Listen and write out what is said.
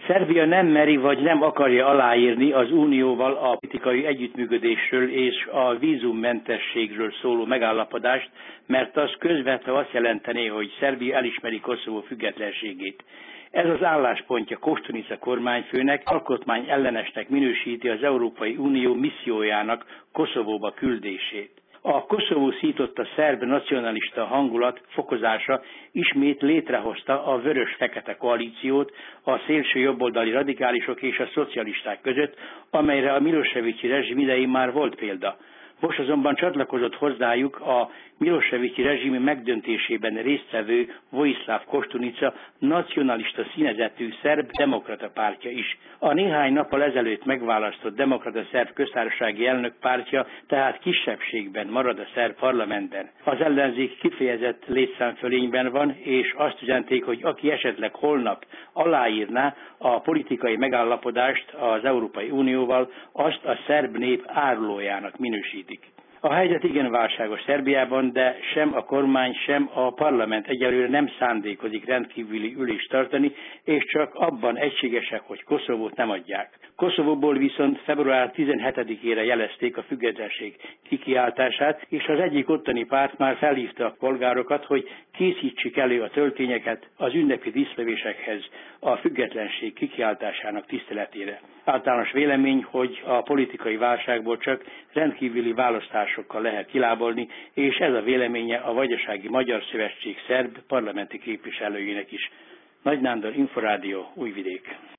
Szerbia nem meri vagy nem akarja aláírni az Unióval a politikai együttműködésről és a vízummentességről szóló megállapodást, mert az közvetve azt jelentené, hogy Szerbia elismeri Koszovó függetlenségét. Ez az álláspontja Koštunica kormányfőnek, alkotmányellenesnek minősíti az Európai Unió missziójának Koszovóba küldését. A Koszovó szította szerb nacionalista hangulat fokozása ismét létrehozta a vörös-fekete koalíciót a szélső jobboldali radikálisok és a szocialisták között, amelyre a Miloševići rezsim idején már volt példa. Most azonban csatlakozott hozzájuk a Miloševići rezsim megdöntésében résztvevő Vojislav Koštunica nacionalista színezetű szerb demokrata pártja is. A néhány nappal ezelőtt megválasztott demokrata szerb köztársasági elnök pártja tehát kisebbségben marad a szerb parlamentben. Az ellenzék kifejezett létszámfölényben van, és azt üzenték, hogy aki esetleg holnap aláírná a politikai megállapodást az Európai Unióval, azt a szerb nép árulójának minősítik. A helyzet igen válságos Szerbiában, de sem a kormány, sem a parlament egyelőre nem szándékozik rendkívüli ülést tartani, és csak abban egységesek, hogy Koszovót nem adják. Koszovóból viszont február 17-ére jelezték a függetlenség kikiáltását, és az egyik ottani párt már felhívta a polgárokat, hogy készítsék elő a töltényeket az ünnepi díszlevésekhez a függetlenség kikiáltásának tiszteletére. Általános vélemény, hogy a politikai válságból csak rendkívüli választásokkal lehet kilábalni, és ez a véleménye a Vajdasági Magyar Szövetség szerb parlamenti képviselőjének is. Nagy Nándor, Inforádió, Újvidék.